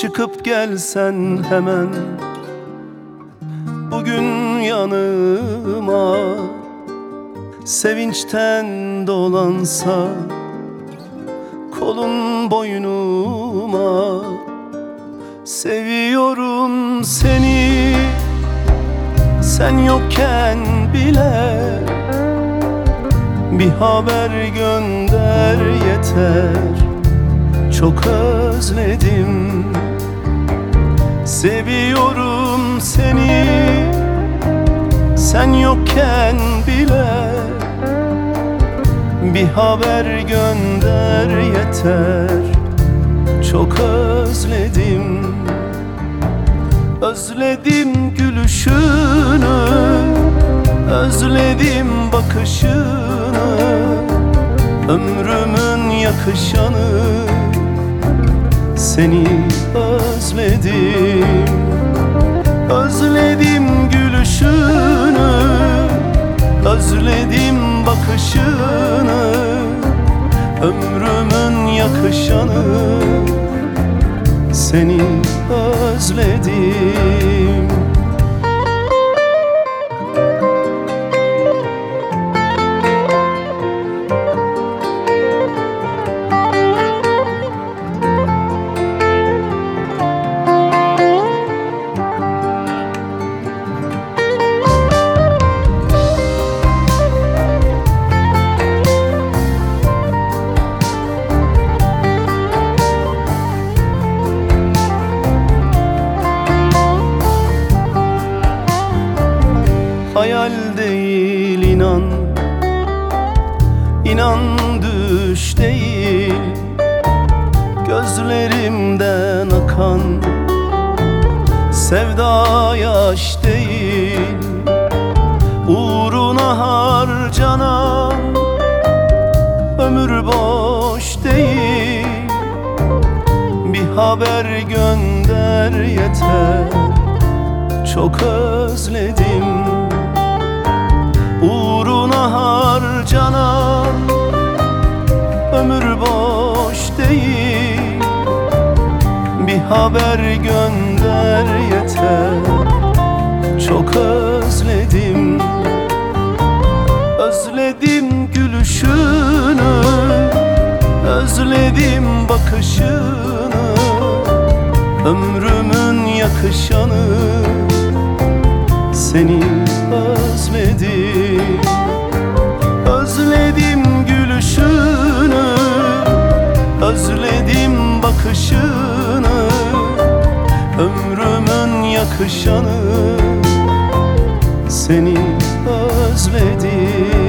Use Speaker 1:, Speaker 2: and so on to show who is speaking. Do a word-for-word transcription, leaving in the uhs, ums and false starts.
Speaker 1: çıkıp gelsen hemen bugün yanıma, sevinçten dolansa kolun boynuma. Seviyorum seni, sen yokken bile bir haber gönder yeter, çok özledim. Seviyorum seni, sen yokken bile bir haber gönder yeter, çok özledim. Özledim gülüşünü, özledim bakışını, ömrümün yakışanı. Seni özledim, özledim gülüşünü, özledim bakışını, ömrümün yakışanı. Seni özledim. Hayal değil inan, inan düş değil. Gözlerimden akan sevda yaş değil. Uğruna harcanan ömür boş değil. Bir haber gönder yeter, çok özledim. Uğruna harcanan ömür boş değil. Bir haber gönder yeter, çok özledim. Özledim gülüşünü, özledim bakışını, ömrümün yakışanı. Seni özledim, özledim gülüşünü, özledim bakışını, ömrümün yakışanı. Seni özledim.